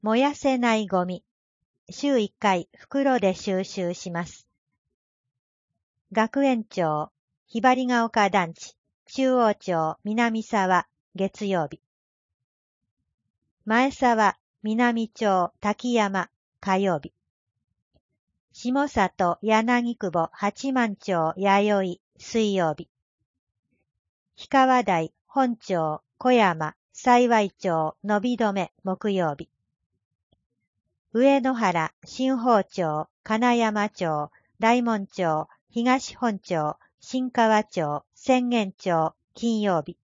燃やせないゴミ。週1回袋で収集します。学園長、ひばりが丘団地、中央町南沢、月曜日。前沢、南町滝山、火曜日。下里柳久保八幡町弥生、水曜日。氷川台本町小山幸町伸び止め木曜日。上野原新宝町金山町大門町東本町新川町浅間町金曜日。